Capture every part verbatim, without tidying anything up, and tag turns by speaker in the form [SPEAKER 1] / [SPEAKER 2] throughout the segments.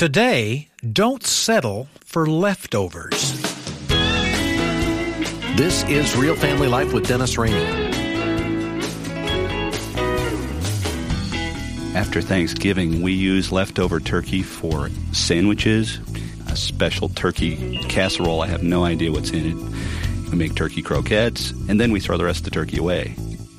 [SPEAKER 1] Today, don't settle for leftovers.
[SPEAKER 2] This is Real Family Life with Dennis Rainey.
[SPEAKER 3] After Thanksgiving, we use leftover turkey for sandwiches, a special turkey casserole. I have no idea what's in it. We make turkey croquettes, and then we throw the rest of the turkey away.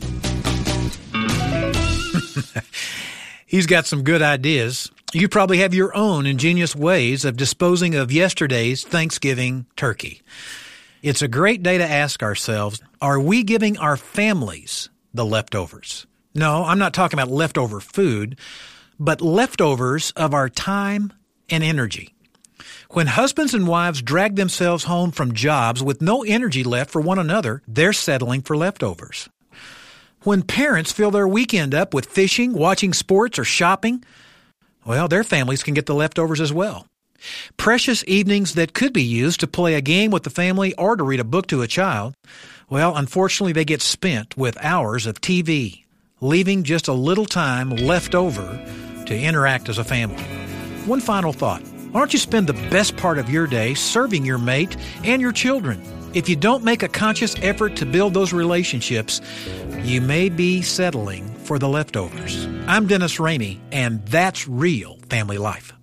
[SPEAKER 1] He's got some good ideas. You probably have your own ingenious ways of disposing of yesterday's Thanksgiving turkey. It's a great day to ask ourselves, are we giving our families the leftovers? No, I'm not talking about leftover food, but leftovers of our time and energy. When husbands and wives drag themselves home from jobs with no energy left for one another, they're settling for leftovers. When parents fill their weekend up with fishing, watching sports, or shopping, well, their families can get the leftovers as well. Precious evenings that could be used to play a game with the family or to read a book to a child, well, unfortunately, they get spent with hours of T V, leaving just a little time left over to interact as a family. One final thought. Why don't you spend the best part of your day serving your mate and your children? If you don't make a conscious effort to build those relationships, you may be settling for the leftovers. I'm Dennis Rainey, and that's Real Family Life.